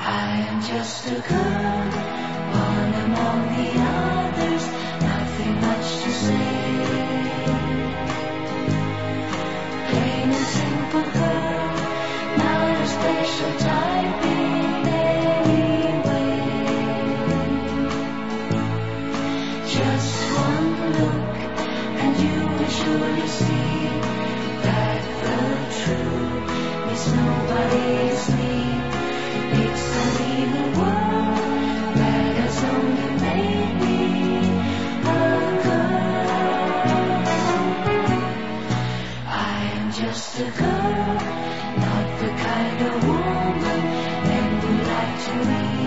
I am just a girl, one among the others, nothing much to say. Plain and simple girl, not a special type in any way. Just one look and you will surely see that the truth is nobody's need. It's an evil world that has only made me a girl. I am just a girl, not the kind of woman men would like to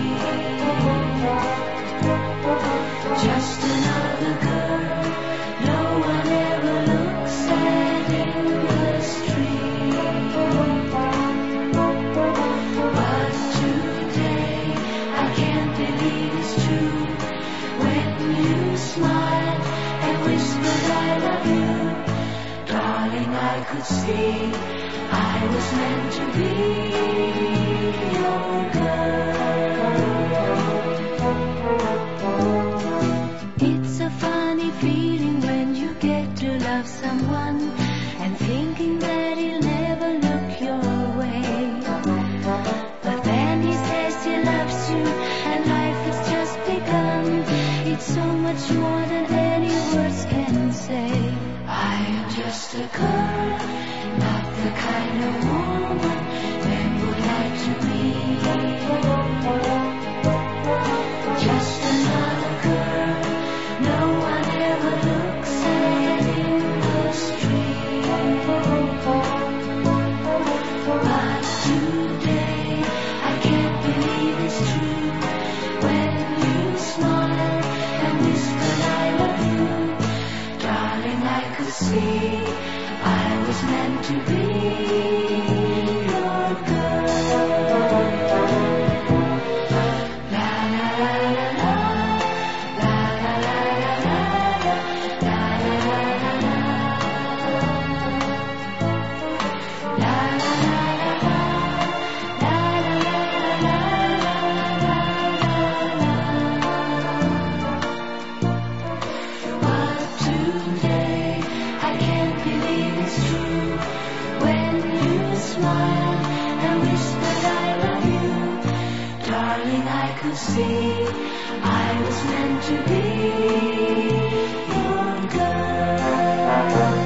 be. Just another girl, no one ever looks at in the street. But today I can't believe it's true when you smile and whispered I love you. Darling, I could see I was meant to be your girl. It's a funny feeling when you get to love someone and thinking that he'll never look your way. But then he says he loves you and life has just begun. It's so much more than any words can say. I am just a girl, not the kind of woman men would like to be. Just another girl, no one ever looks at in the street. But today I can't believe it's true when you smile and whisper I love you. Darling, I could see I was meant to be your girl. La la la la la, la la la la la, la la la la la, la la la la la, la la la la. But today I can't believe it's true when you smile and whisper I love you. Darling, I could see I was meant to be your girl.